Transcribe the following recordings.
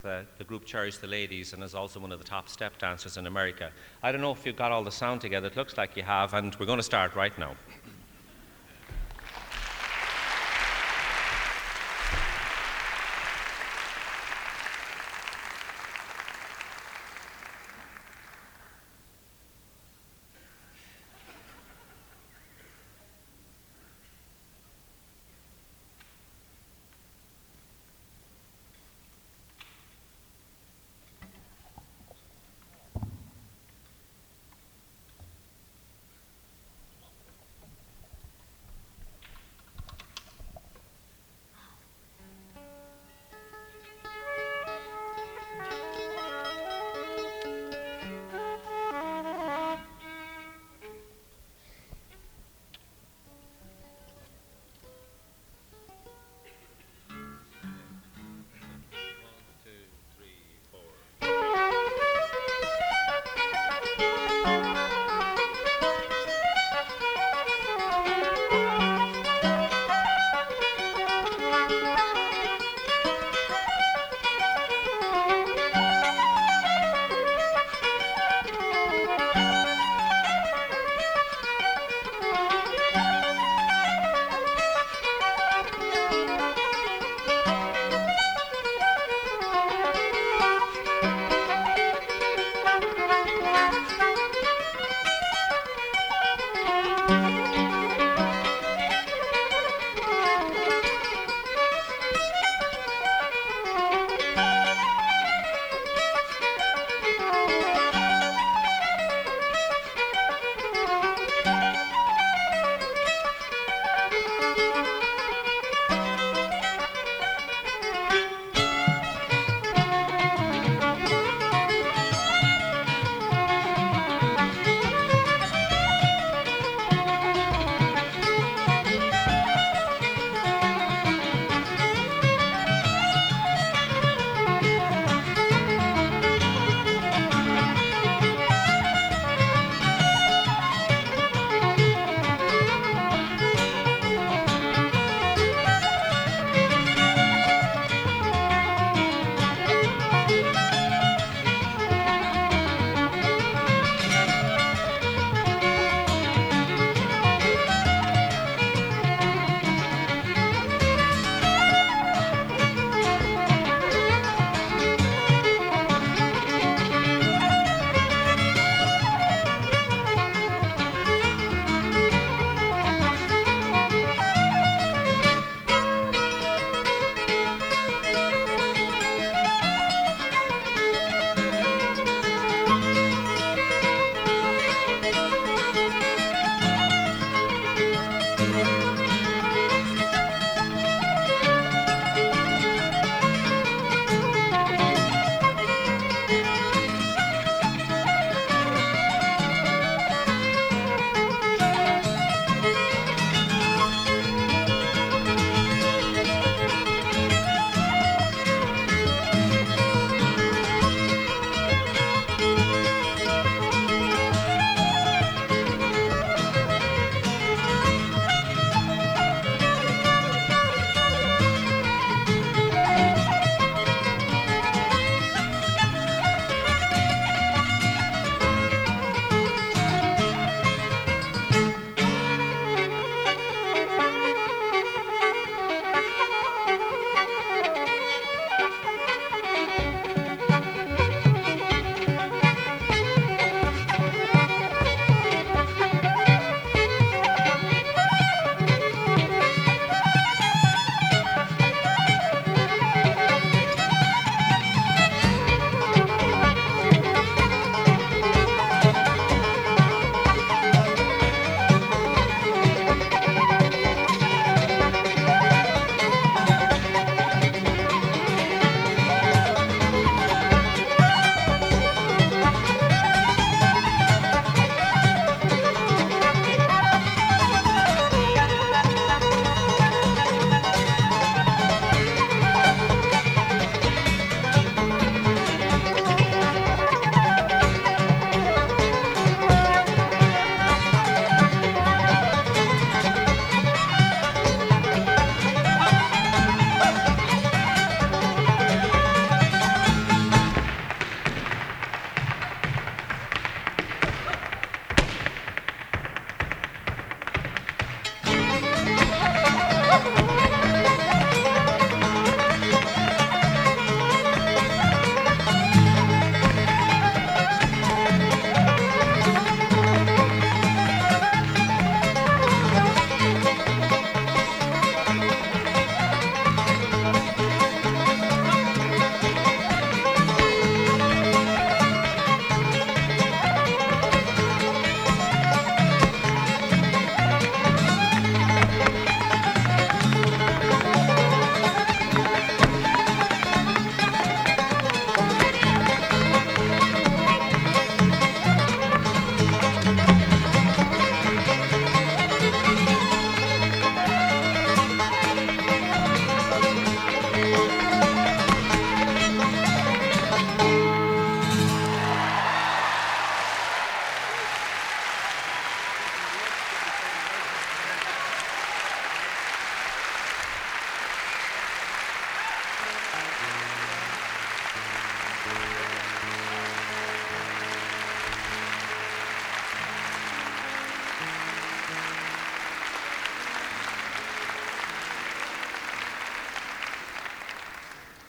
the group Cherish the Ladies and is also one of the top step dancers in America. I don't know if you've got all the sound together. It looks like you have, and we're going to start right now.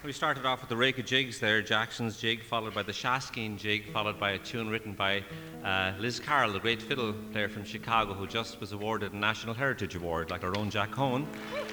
We started off with the Rake of Jigs there, Jackson's Jig, followed by the Shaskeen Jig, followed by a tune written by Liz Carroll, the great fiddle player from Chicago, who just was awarded a National Heritage Award, like our own Jack Cohen.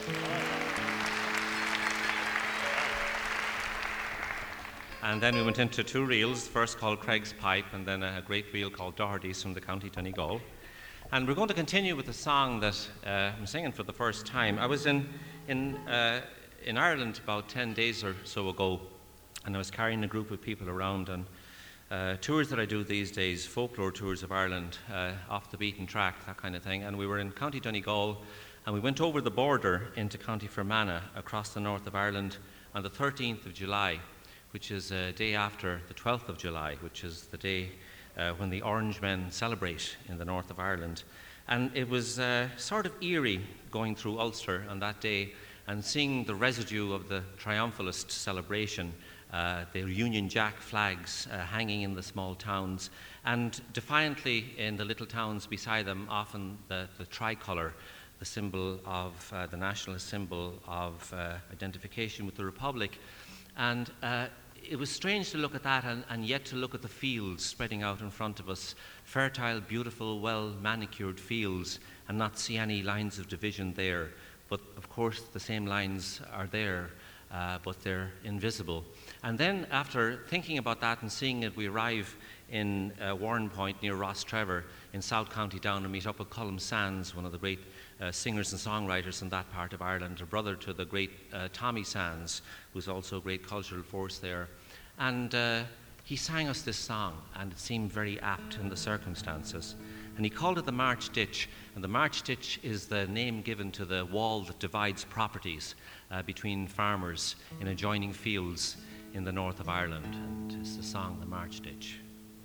And then we went into two reels, first called Craig's Pipe, and then a great reel called Doherty's from the County Donegal. And we're going to continue with the song that I'm singing for the first time. I was in Ireland about 10 days or so ago, and I was carrying a group of people around on tours that I do these days, folklore tours of Ireland, off the beaten track, that kind of thing. And we were in County Donegal, and we went over the border into County Fermanagh across the north of Ireland on the 13th of July, which is a day after the 12th of July, which is the day when the Orange Men celebrate in the north of Ireland. And it was sort of eerie going through Ulster on that day and seeing the residue of the triumphalist celebration, the Union Jack flags hanging in the small towns, and defiantly in the little towns beside them, often the tricolour, the symbol of, the nationalist symbol of identification with the Republic. And it was strange to look at that and yet to look at the fields spreading out in front of us, fertile, beautiful, well-manicured fields, and not see any lines of division there. But of course the same lines are there, but they're invisible. And then after thinking about that and seeing it, we arrive in Warren Point near Rostrevor in South County Down and meet up with Colm Sands, one of the great singers and songwriters in that part of Ireland, a brother to the great Tommy Sands, who's also a great cultural force there. And he sang us this song, and it seemed very apt in the circumstances. And he called it the March Ditch, and the March Ditch is the name given to the wall that divides properties between farmers in adjoining fields in the north of Ireland. And it's the song, the March Ditch.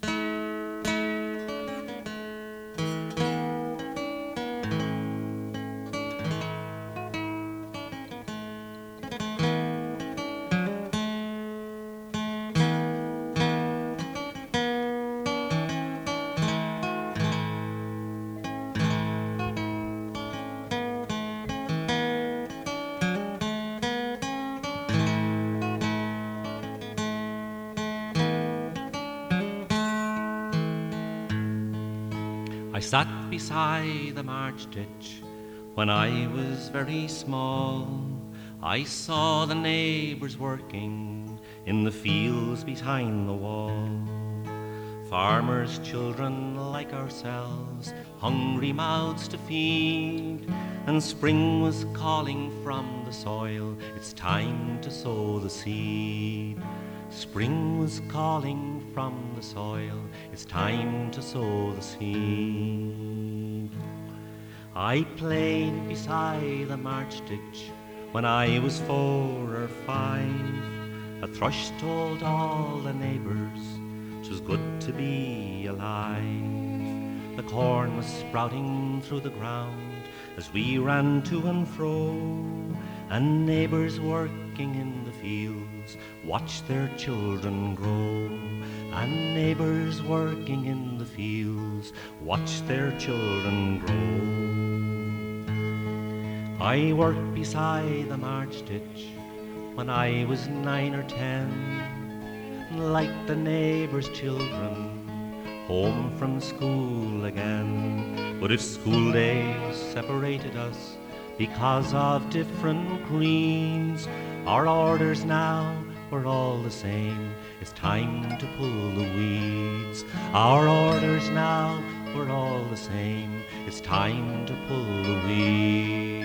I sat beside the March Ditch when I was very small. I saw the neighbours working in the fields behind the wall. Farmers' children like ourselves, hungry mouths to feed, and spring was calling from the soil, it's time to sow the seed. Spring was calling from the soil, it's time to sow the seed. I played beside the March Ditch when I was 4 or 5. A thrush told all the neighbours 'twas good to be alive. The corn was sprouting through the ground as we ran to and fro, and neighbours working in the fields watched their children grow. And neighbours working in the fields watched their children grow. I worked beside the March Ditch when I was 9 or 10, like the neighbours' children, home from school again. But if school days separated us because of different creeds, our orders now were all the same, it's time to pull the weeds. Our orders now were all the same, it's time to pull the weeds.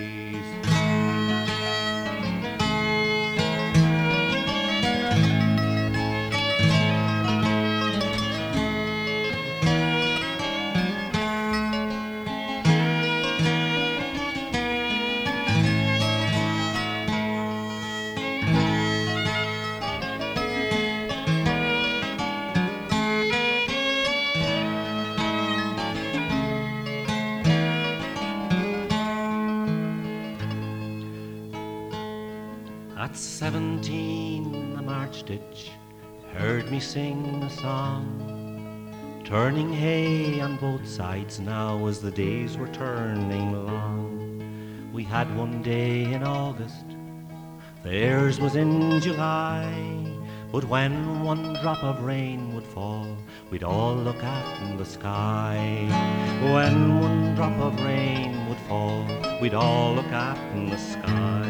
At 17, the March Ditch heard me sing a song, turning hay on both sides now as the days were turning long. We had one day in August, Theirs was in July, but when one drop of rain would fall, we'd all look up in the sky. When one drop of rain would fall, we'd all look up in the sky.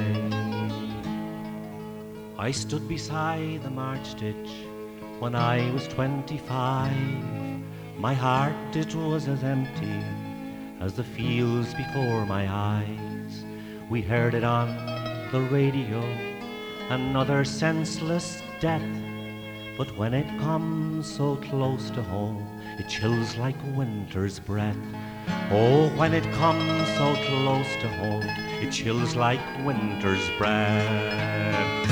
I stood beside the March ditch when I was 25. My heart, it was as empty as the fields before my eyes. We heard it on the radio, another senseless death. But when it comes so close to home, it chills like winter's breath. Oh, when it comes so close to home, it chills like winter's breath.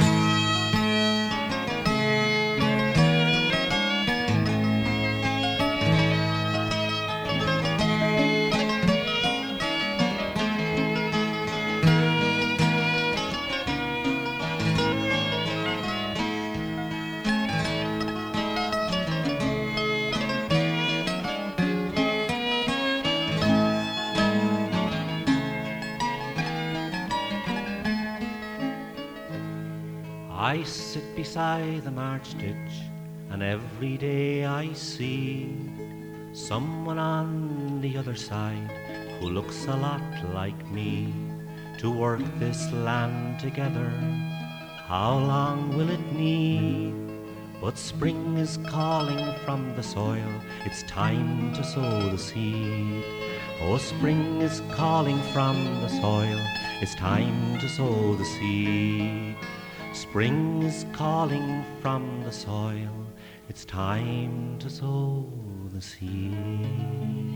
I sit beside the March ditch, and every day I see someone on the other side who looks a lot like me. To work this land together, how long will it need? But spring is calling from the soil, it's time to sow the seed. Oh, spring is calling from the soil, it's time to sow the seed. Spring is calling from the soil, it's time to sow the seed.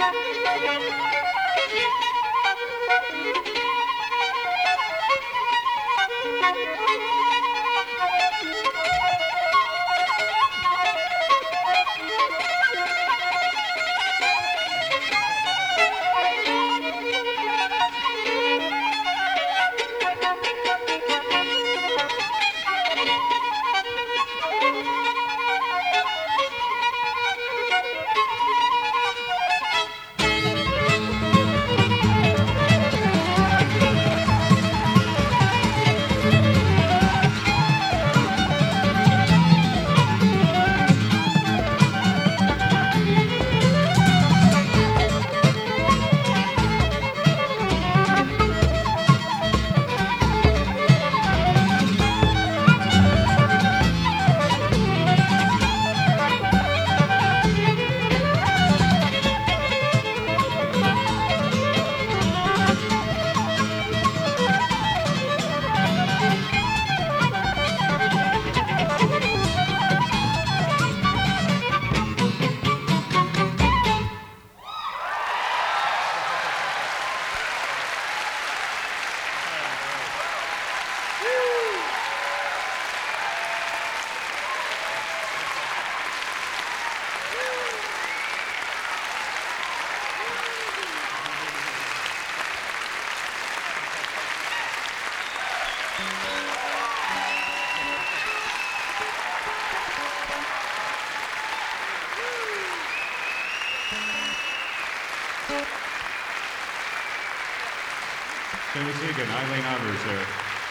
Seamus Egan, Eileen Ivers there.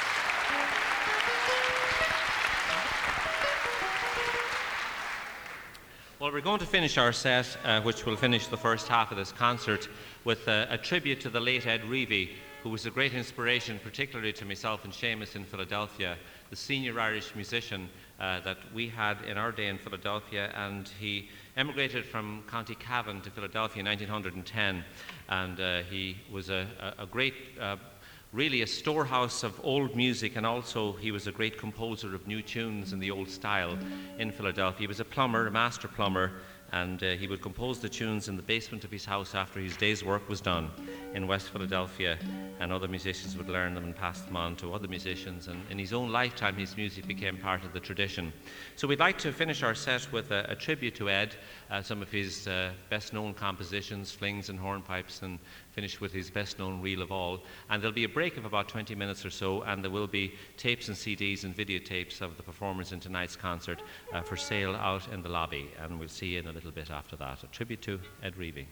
Well, we're going to finish our set, which will finish the first half of this concert, with a tribute to the late Ed Reevy, who was a great inspiration, particularly to myself and Seamus in Philadelphia, the senior Irish musician that we had in our day in Philadelphia. And he emigrated from County Cavan to Philadelphia in 1910, and he was a great really a storehouse of old music, and also he was a great composer of new tunes in the old style in Philadelphia. He was a plumber, a master plumber, and he would compose the tunes in the basement of his house after his day's work was done in West Philadelphia, and other musicians would learn them and pass them on to other musicians, and in his own lifetime his music became part of the tradition. So we'd like to finish our set with a tribute to Ed, some of his best known compositions, flings and hornpipes, and finish with his best known reel of all. And there'll be a break of about 20 minutes or so, and there will be tapes and CDs and videotapes of the performers in tonight's concert for sale out in the lobby, and we'll see you in a little bit after that. A tribute to Ed Reevy.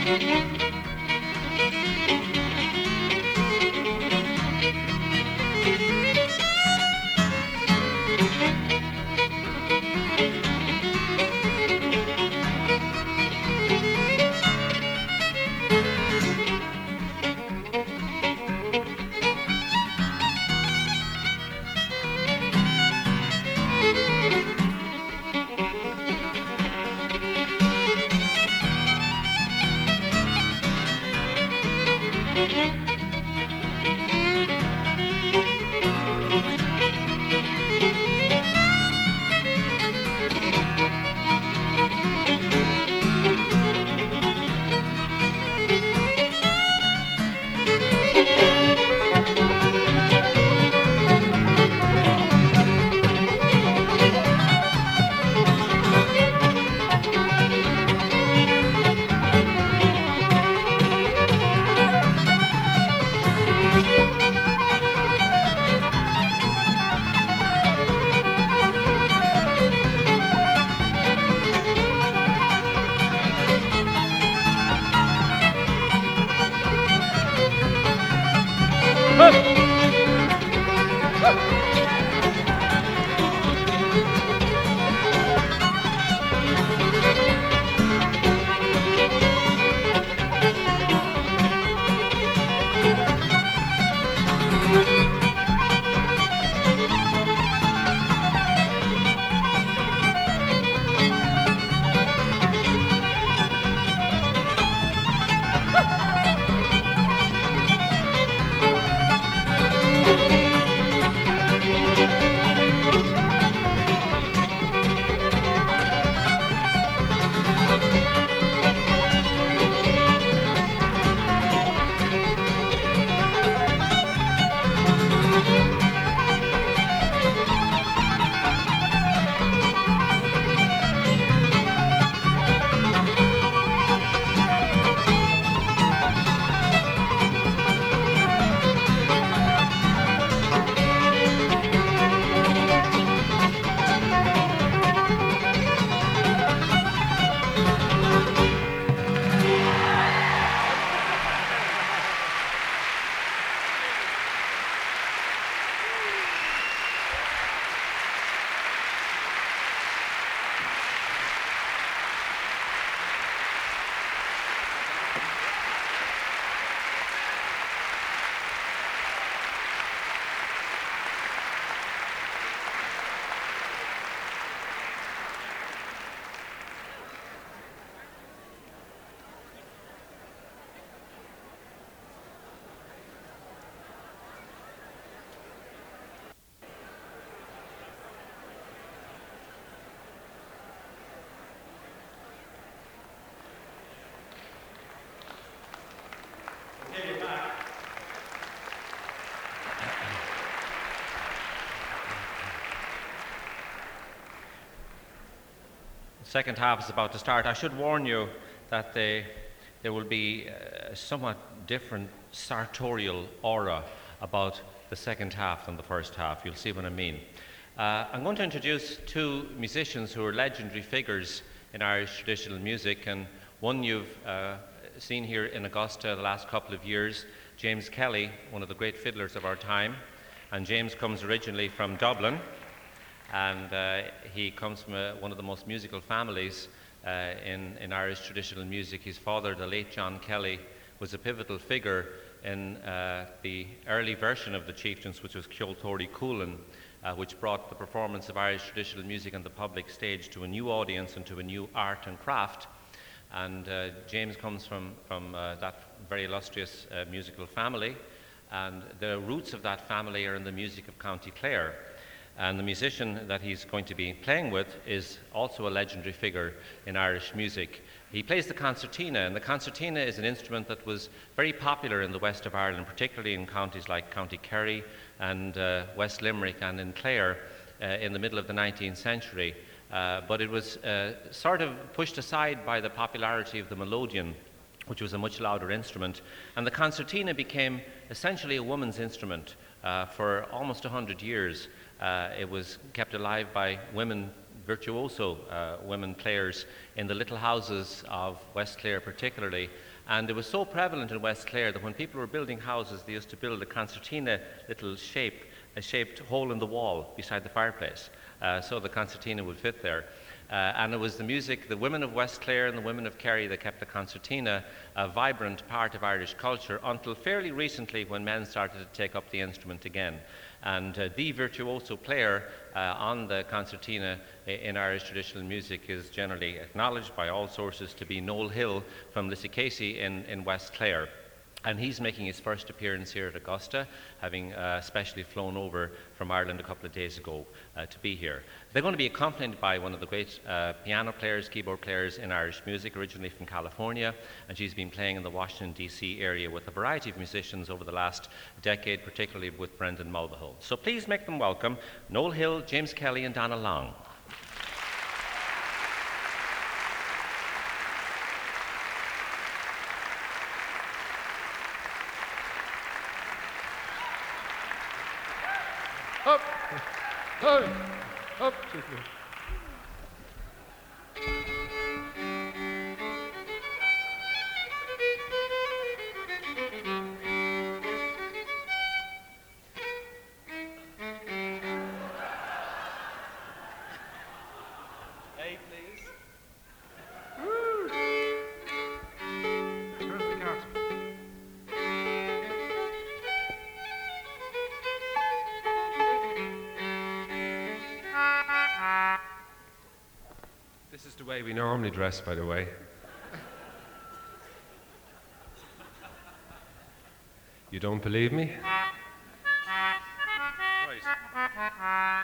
Second half is about to start. I should warn you that there will be a somewhat different sartorial aura about the second half than the first half. You'll see what I mean. I'm going to introduce two musicians who are legendary figures in Irish traditional music, and one you've seen here in Augusta the last couple of years, James Kelly, one of the great fiddlers of our time. And James comes originally from Dublin, and he comes from one of the most musical families in Irish traditional music. His father, the late John Kelly, was a pivotal figure in the early version of the Chieftains, which was Ceoltóirí Cúlan, which brought the performance of Irish traditional music on the public stage to a new audience and to a new art and craft. And James comes from that very illustrious musical family, and the roots of that family are in the music of County Clare. And the musician that he's going to be playing with is also a legendary figure in Irish music. He plays the concertina, and the concertina is an instrument that was very popular in the west of Ireland, particularly in counties like County Kerry and West Limerick and in Clare in the middle of the 19th century. But it was sort of pushed aside by the popularity of the melodeon, which was a much louder instrument. And the concertina became essentially a woman's instrument for almost 100 years. It was kept alive by women virtuoso, women players in the little houses of West Clare particularly, And it was so prevalent in West Clare that when people were building houses, they used to build a concertina little a shaped hole in the wall beside the fireplace, so the concertina would fit there. And it was the music, the women of West Clare and the women of Kerry that kept the concertina a vibrant part of Irish culture until fairly recently when men started to take up the instrument again. And the virtuoso player on the concertina in Irish traditional music is generally acknowledged by all sources to be Noel Hill from Lissycasey in West Clare. And he's making his first appearance here at Augusta, having specially flown over from Ireland a couple of days ago to be here. They're going to be accompanied by one of the great piano players, keyboard players in Irish music, originally from California, and she's been playing in the Washington, D.C. area with a variety of musicians over the last decade, particularly with Brendan Mulvihill. So please make them welcome Noel Hill, James Kelly, and Donna Long. Up, up, up. Hey, please. Where's the cat? This is the way we normally dress, by the way. You don't believe me? Right.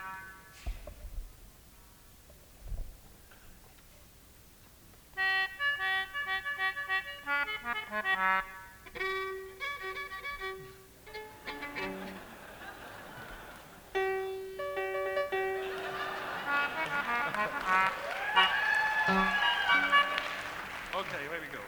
Okay, away we go.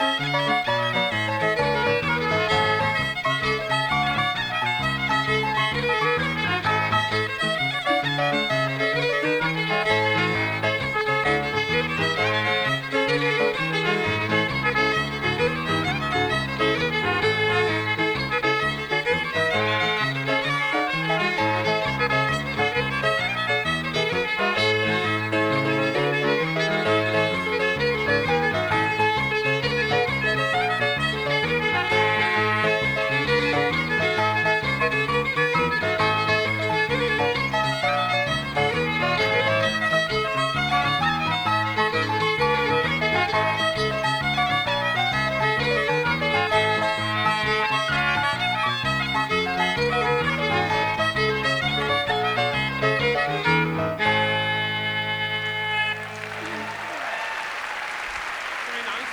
Very nice.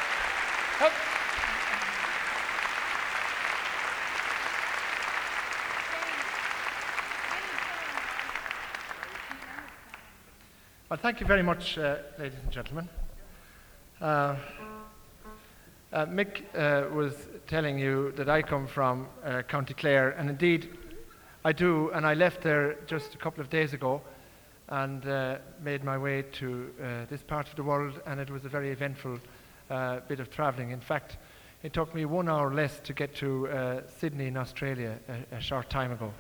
Well, thank you very much, ladies and gentlemen. Mick was telling you that I come from County Clare, and indeed I do, and I left there just a couple of days ago and made my way to this part of the world, and it was a very eventful bit of travelling. In fact, it took me 1 hour less to get to Sydney in Australia a short time ago.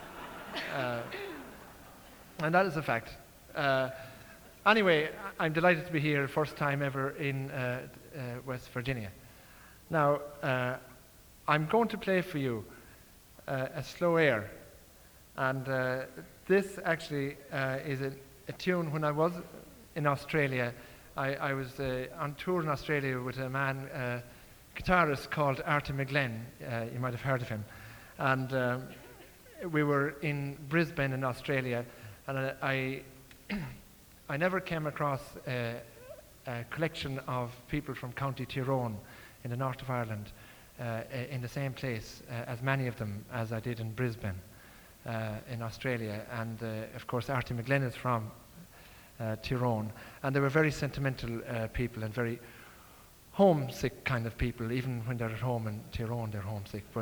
And that is a fact. Anyway, I'm delighted to be here, first time ever in West Virginia. Now, I'm going to play for you a slow air, and this actually is a tune. When I was in Australia, I was on tour in Australia with a man, guitarist called Artie McGlenn. You might have heard of him. And we were in Brisbane in Australia, and I never came across a collection of people from County Tyrone in the north of Ireland in the same place, as many of them as I did in Brisbane in Australia. And of course Artie McGlenn is from Tyrone, and they were very sentimental people and very homesick kind of people. Even when they're at home in Tyrone, they're homesick. But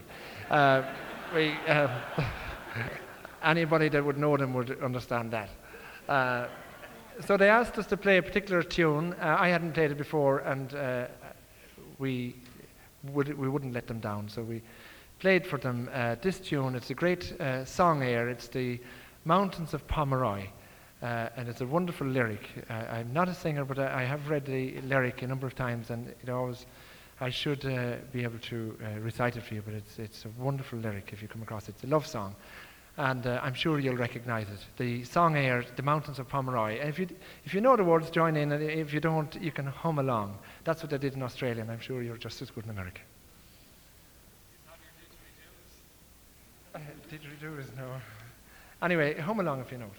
anybody that would know them would understand that. So they asked us to play a particular tune. I hadn't played it before, and we wouldn't let them down. So we played for them this tune. It's a great song air. It's the Mountains of Pomeroy, and it's a wonderful lyric. I'm not a singer, but I have read the lyric a number of times, and I should be able to recite it for you. But it's a wonderful lyric if you come across it. It's a love song. And I'm sure you'll recognize it. The song air, The Mountains of Pomeroy. And if you know the words, join in, and if you don't, you can hum along. That's what they did in Australia, and I'm sure you're just as good in America. Didgeridoos, no. Anyway, hum along if you know it.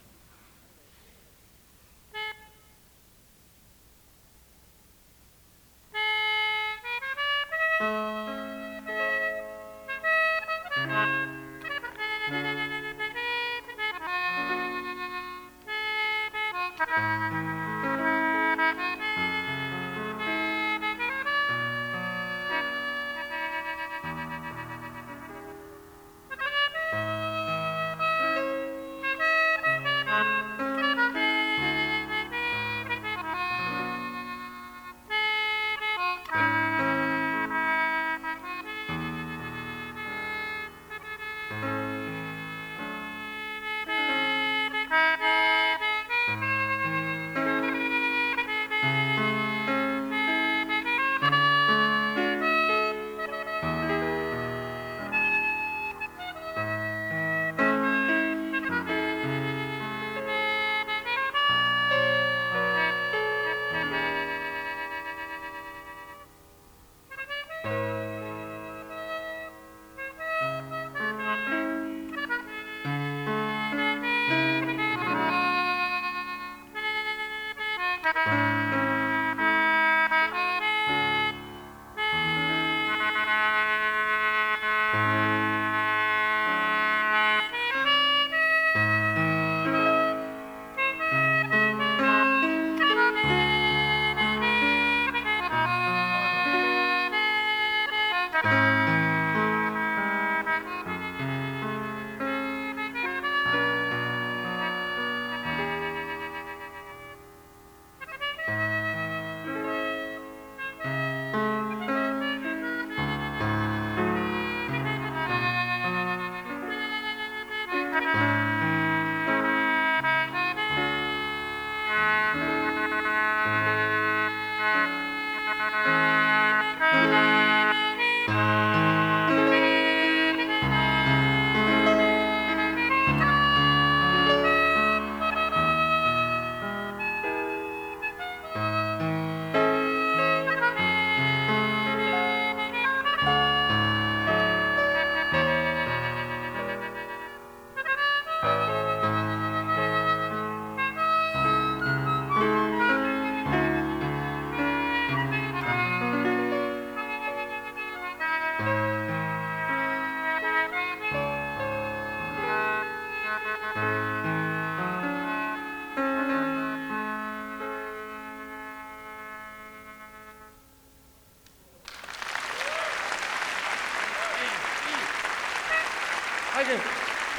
Thank you. Yeah,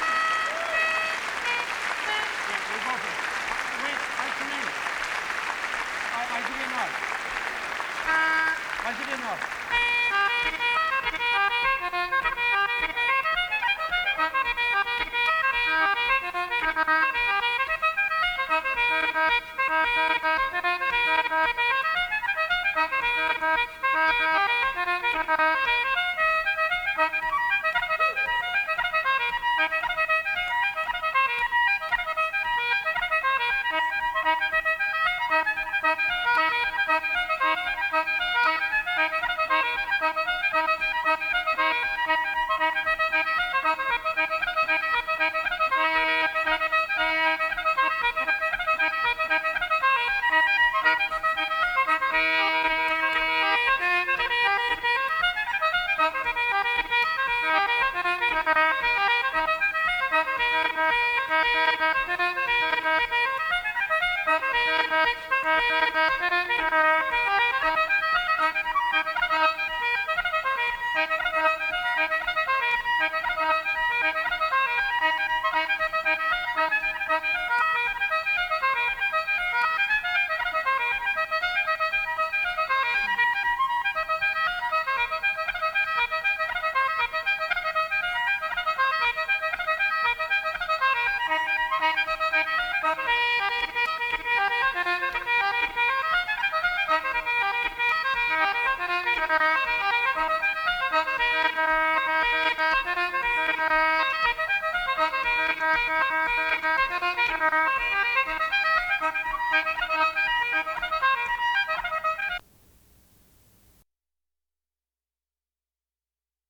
we're both in. Wait, I come in. I get in now. I get in now.